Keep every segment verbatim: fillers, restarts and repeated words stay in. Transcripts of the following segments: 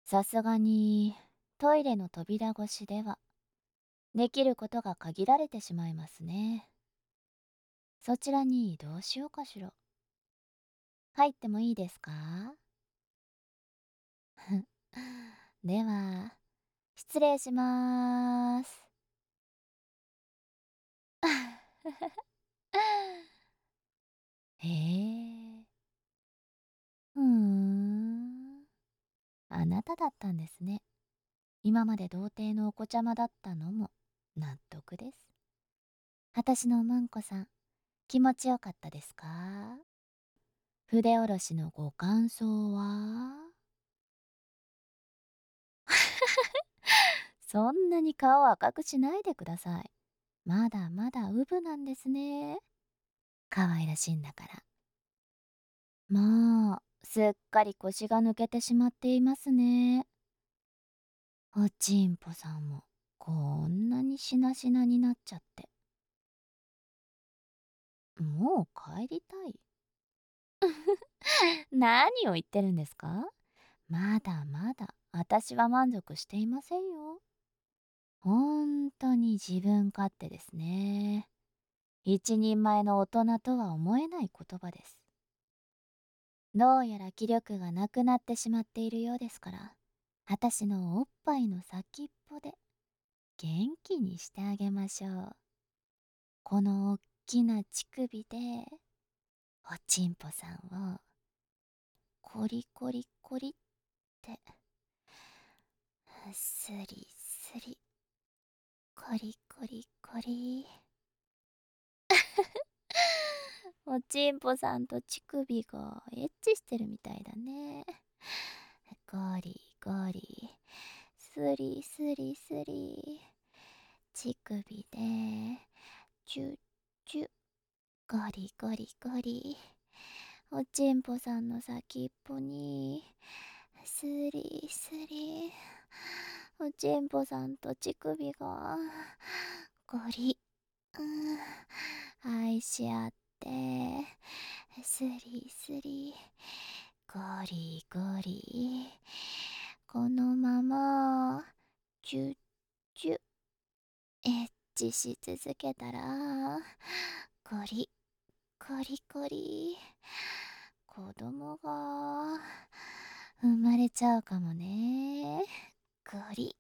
さすがにトイレの扉越しではできることが限られてしまいますね。そちらに移動しようかしら。入ってもいいですか？では、失礼しまーす。へえ、うーん。あなただったんですね。今まで童貞のお子ちゃまだったのも納得です。私のムンコさん、気持ちよかったですか？筆下ろしのご感想は？そんなに顔赤くしないでください。まだまだウブなんですね。可愛らしいんだから。まあ、すっかり腰が抜けてしまっていますね。おちんぽさんも、こんなにしなしなになっちゃって。もう帰りたい？何を言ってるんですか？まだまだ、私は満足していませんよ。ほんとに自分勝手ですね。一人前の大人とは思えない言葉です。どうやら気力がなくなってしまっているようですから、私のおっぱいの先っぽで元気にしてあげましょう。このおっきな乳首で、おちんぽさんを、コリコリコリって、スリスリ、コリコリコリ。おちんぽさんと乳首がエッチしてるみたいだね。ゴリゴリ、スリスリスリ、乳首で、チュッチュ、ゴリゴリゴリ。おちんぽさんの先っぽに、スリスリ。おちんぽさんと乳首が、ゴリ、うん、愛し合って、スリスリ、ゴリゴリ。このまま、チュッチュ、エッチし続けたら、ゴリ、ゴリゴリ。子供が生まれちゃうかもね。ゴリ。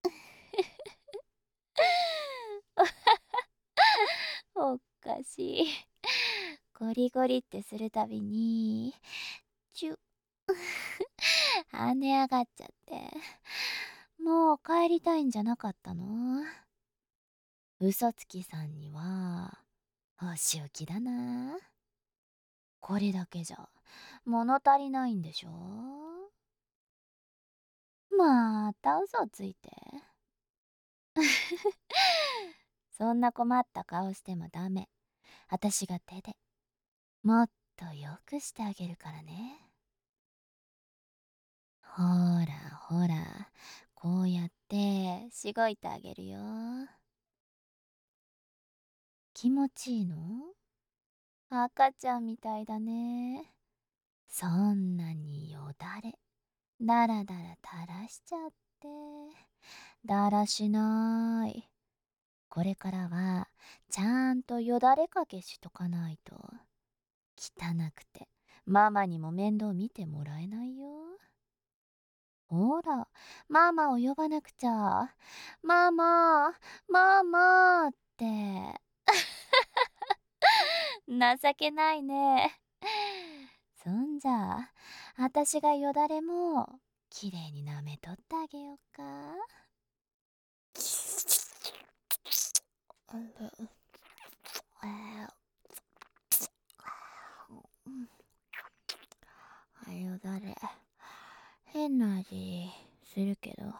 おかしい。ゴリゴリってするたびに、チュッ、跳ね上がっちゃって。もう帰りたいんじゃなかったの？嘘つきさんには、お仕置きだな。これだけじゃ、物足りないんでしょ？また嘘ついて。そんな困った顔してもダメ。私が手でもっとよくしてあげるからね。ほらほら、こうやってしごいてあげるよ。気持ちいいの？赤ちゃんみたいだね。そんなによだれだらだら垂らしちゃって。だらしない。これからはちゃんとよだれかけしとかないと汚くてママにも面倒見てもらえないよ。ほら、ママを呼ばなくちゃ。ママ、ママって。情けないね。そんじゃあ、あたしがよだれもきれいに舐めとってあげようか。あら、ああ、よだれ。変な味するけど。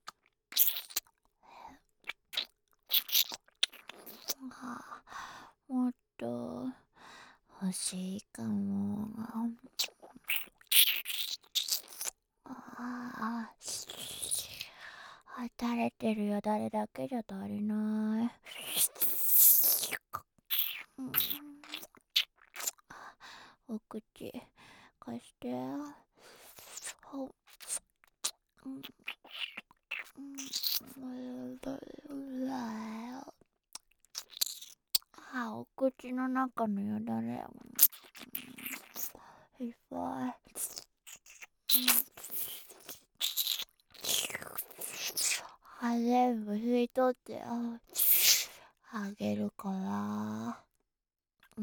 あ、もっと欲しいかも。ああ、垂れてるよだれだけじゃ足りない。うん、お口貸して。ほあ、お口の中のよだれ。いっぱい。あ、全部吸い取ってああげるから。うん。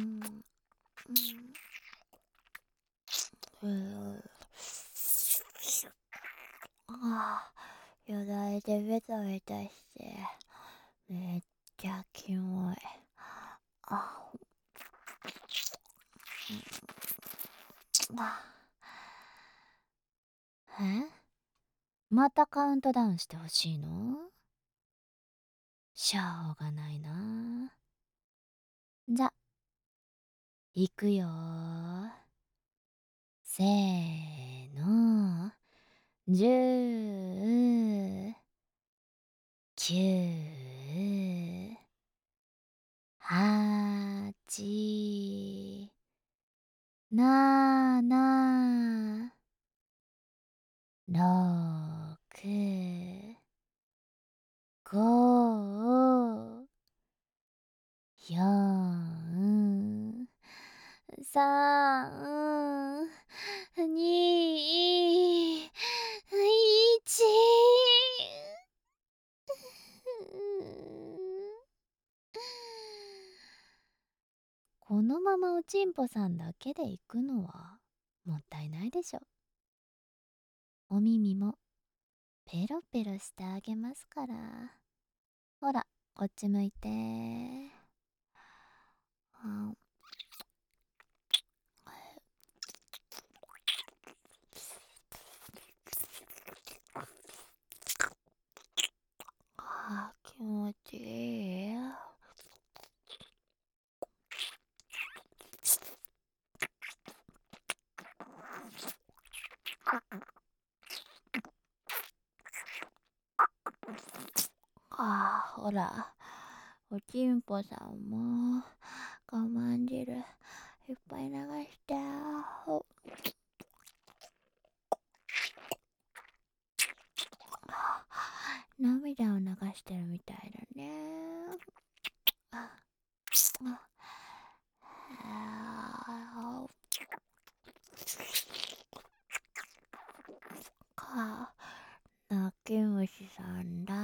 うん。うん。ああ、よだれでベタベタして、めっちゃキモい。あ、うん、あ、え、またカウントダウンしてほしいの？しょうがないな。じゃ、いくよー。せーの。じゅう、きゅう、はち、なな、ろく、ご、よん、さん、に、いち。このままおちんぽさんだけで行くのはもったいないでしょ。お耳もペロペロしてあげますから。ほら、こっち向いて。あ、あ、気持ちいい。あ、ほら、おちんぽさんも我慢汁いっぱい流して。涙を流してるみたいだね。あ、あ、か、泣き虫さんだ。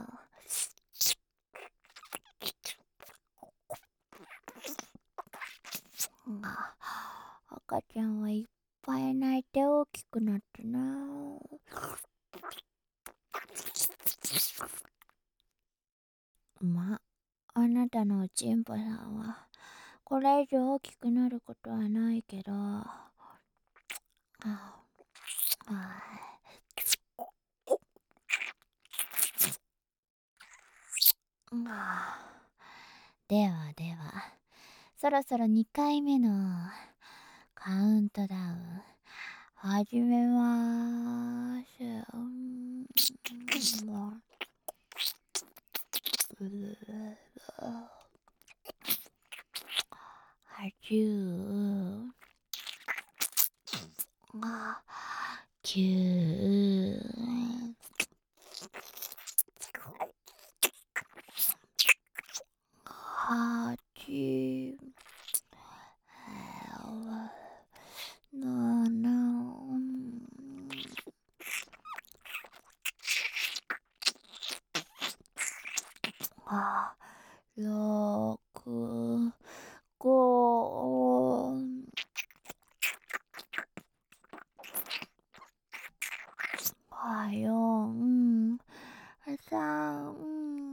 あ、赤ちゃんはいっぱい泣いて大きくなってな。ま、あなたのおちんぽさんはこれ以上大きくなることはないけど、ああ、あ、ではでは、そろそろにかいめのカウントダウン始めまーす。もう、はちじゅう、あ、きゅう、はち、なな、あ、ろく、ご、よん、さん、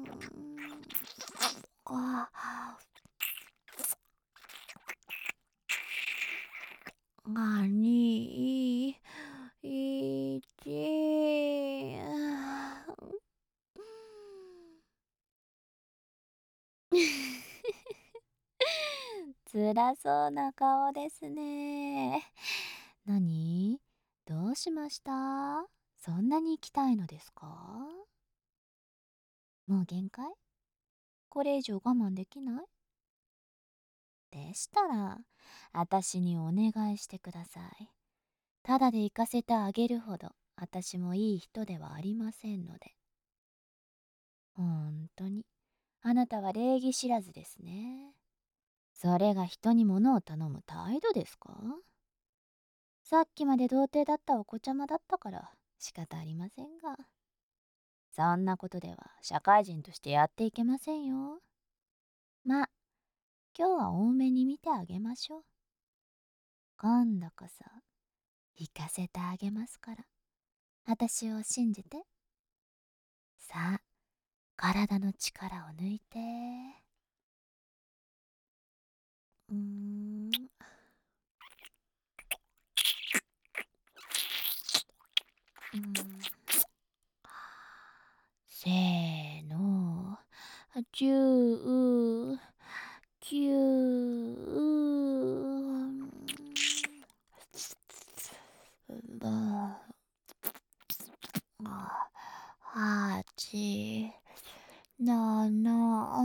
に、いち。辛そうな顔ですね。何？どうしました？そんなに行きたいのですか？もう限界？これ以上我慢できない？でしたら、あたしにお願いしてください。ただで行かせてあげるほど私もいい人ではありませんので。ほんとに、あなたは礼儀知らずですね。それが人に物を頼む態度ですか？さっきまで童貞だったお子ちゃまだったから仕方ありませんが。そんなことでは社会人としてやっていけませんよ。まあ、今日は多めに見てあげましょう。今度こそ、行かせてあげますから。私を信じて。さあ、体の力を抜いて。うーん。うん、せーの。じゅう、きゅう、ば、はち、なな、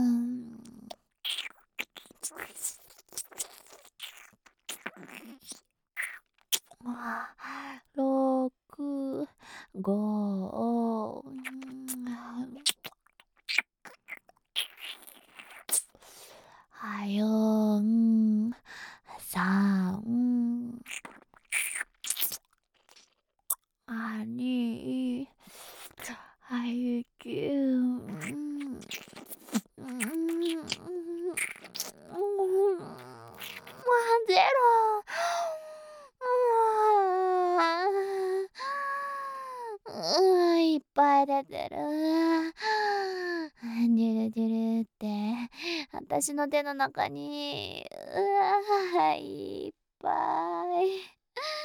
ろく、ご、はよん、さん、はに、はい、きゅう、ゼロ。うん、いっぱい出てる。ジュルジュルって、私の手の中に、うわ、いっぱい。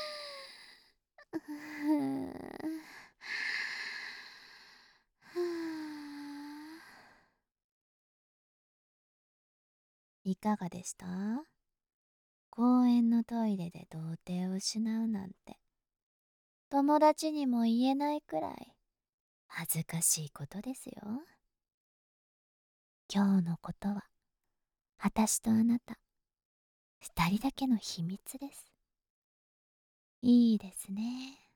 いかがでした？公園のトイレで童貞を失うなんて、友達にも言えないくらい恥ずかしいことですよ。今日のことは、私とあなた、二人だけの秘密です。いいですね。